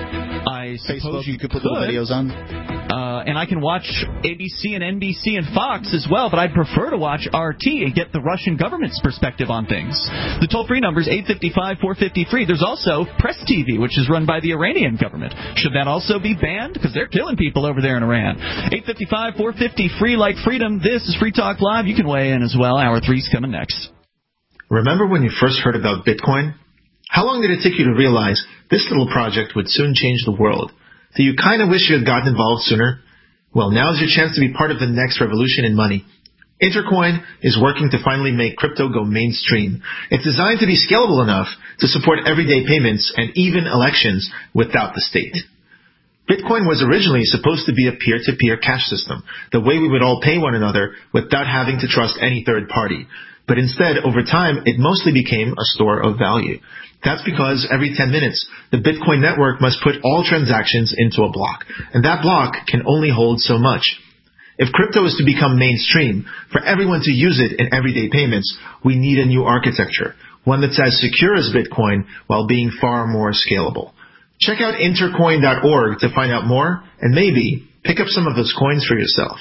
I suppose you could put little videos on. And I can watch ABC and NBC and Fox as well, but I'd prefer to watch RT and get the Russian government's perspective on things. The toll-free number is 855-450-FREE. There's also Press TV, which is run by the Iranian government. Should that also be banned? Because they're killing people over there in Iran. 855-450-FREE, like freedom. This is Free Talk Live. You can weigh in as well. Hour 3's coming next. Remember when you first heard about Bitcoin? How long did it take you to realize this little project would soon change the world? Do you kind of wish you had gotten involved sooner? Well, now's your chance to be part of the next revolution in money. Intercoin is working to finally make crypto go mainstream. It's designed to be scalable enough to support everyday payments and even elections without the state. Bitcoin was originally supposed to be a peer-to-peer cash system, the way we would all pay one another without having to trust any third party. But instead, over time, it mostly became a store of value. That's because every 10 minutes, the Bitcoin network must put all transactions into a block, and that block can only hold so much. If crypto is to become mainstream, for everyone to use it in everyday payments, we need a new architecture, one that's as secure as Bitcoin while being far more scalable. Check out intercoin.org to find out more, and maybe pick up some of those coins for yourself.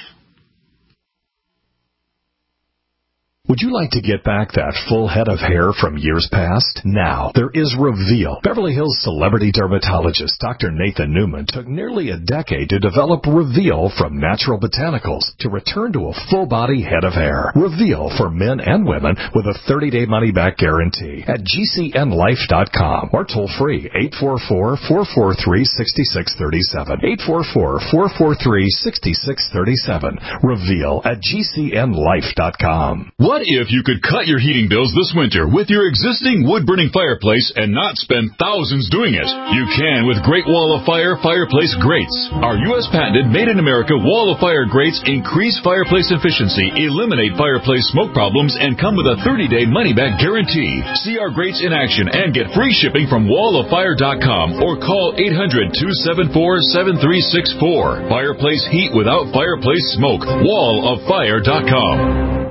Would you like to get back that full head of hair from years past? Now, there is Reveal. Beverly Hills celebrity dermatologist Dr. Nathan Newman took nearly a decade to develop Reveal from natural botanicals to return to a full-body head of hair. Reveal for men and women with a 30-day money-back guarantee at GCNlife.com or toll free 844-443-6637. 844-443-6637. Reveal at GCNlife.com. What What if you could cut your heating bills this winter with your existing wood-burning fireplace and not spend thousands doing it? You can with Great Wall of Fire fireplace grates. Our U.S. patented made-in-America Wall of Fire grates increase fireplace efficiency, eliminate fireplace smoke problems, and come with a 30-day money-back guarantee. See our grates in action and get free shipping from walloffire.com or call 800-274-7364. Fireplace heat without fireplace smoke. walloffire.com.